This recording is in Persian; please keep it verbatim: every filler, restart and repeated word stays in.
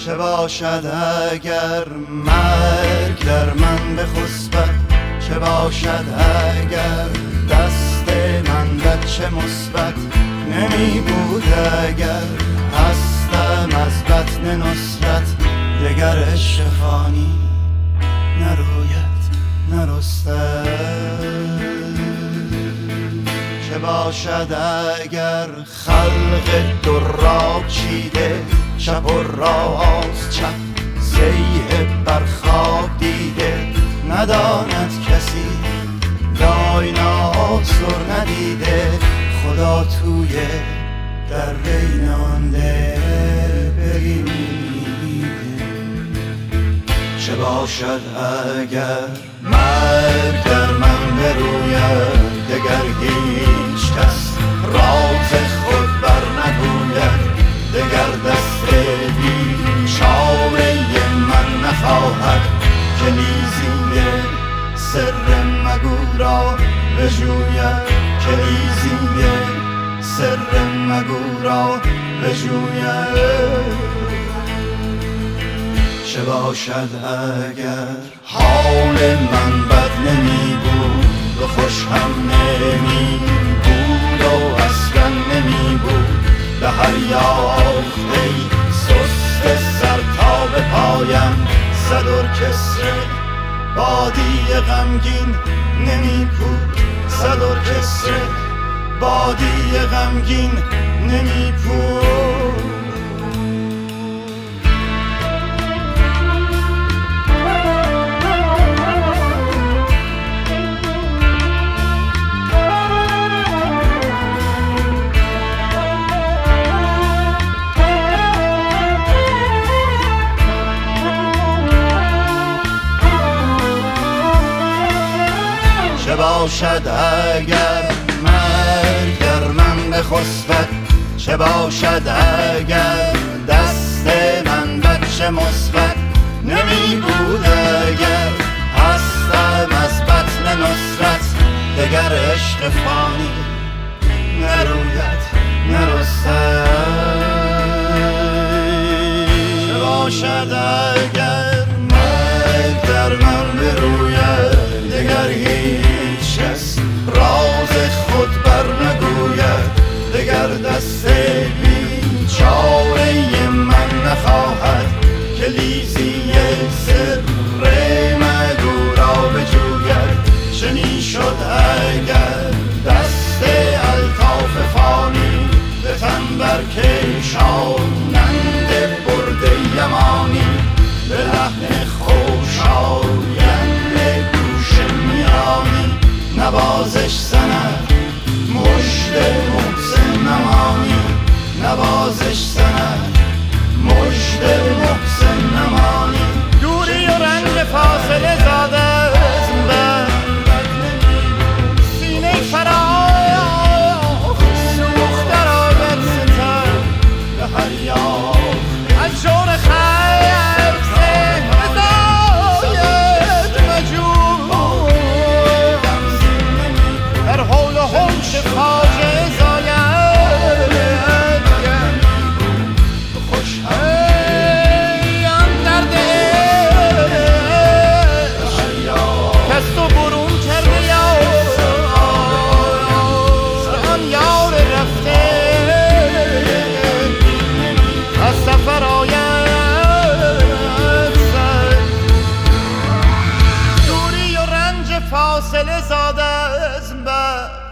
چه باشد اگر مرگ در من بخسبد؟ چه باشد اگر دست من بچه مثبت نمی بود؟ اگر هستم از بطن نصرت دگر عشق فانی نروید نرستد. چه باشد اگر خلق دراب چیده شب و راست چپ سیه بر خواب دیده نداند کسی دایناسور ندیده خدا توی در رینانده بگیمیده. چه باشد اگر مرگ در من بروید دگر هیچ کس راز خود بر نگوید دگر دست بیچاره من نخواهد که لیزی سر مگو را بجوید که لیزی سر مگو را بجوید. چه باشد اگر حال من بد نمی بود و خوش هم نمی بود و اصلا نمی بود به هر یافته سست سر تا به پایم صد ارکستر بادی غمگین نمی بود صد ارکستر بادی غمگین نمی بود. چه باشد اگر مرگ در من بخسبد؟ چه باشد اگر دست من بچه مثبت نمی بود؟ اگر هستم از بطن نصرت دگر عشق فانی نروید نرستد. چه باشد اگر مرگ در من بروید دگر هیچ کس راز خود بر نگوید دگر دست بیچاره من نخواهد که لیزی سر مگو را بجوید. چنین شد اگر دست الطاف فانی به تن برکشانند برد یمانی به لحن خوشایند گوش میانی نوازش زند مژد محسن نمانی نوازش زند مژد محسن نمانی. دوری و رنج فاصله زاده از من سینه فراخ سوخته را بر ستر به هر یاد از جور خیر سه بزاید مجور در حول و حوش خواجه زاید خوش هم درد کس تو برون کرده یار آن یار رفته از سفر آید سر. دوری و رنج فاصله زاده از من